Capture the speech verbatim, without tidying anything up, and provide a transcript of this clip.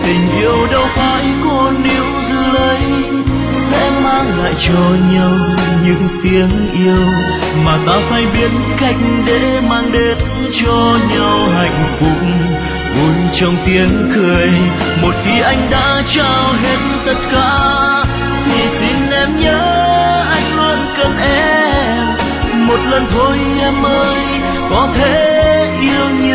tình yêu đâu phải cô níu giữ lấy sẽ mang lại cho nhau những tiếng yêu, mà ta phải biết cách để mang đến cho nhau hạnh phúc vui trong tiếng cười. Một khi anh đã trao hết tất cả thì xin em nhớ anh luôn cần em. Một lần thôi em ơi, có thể yêu nhiều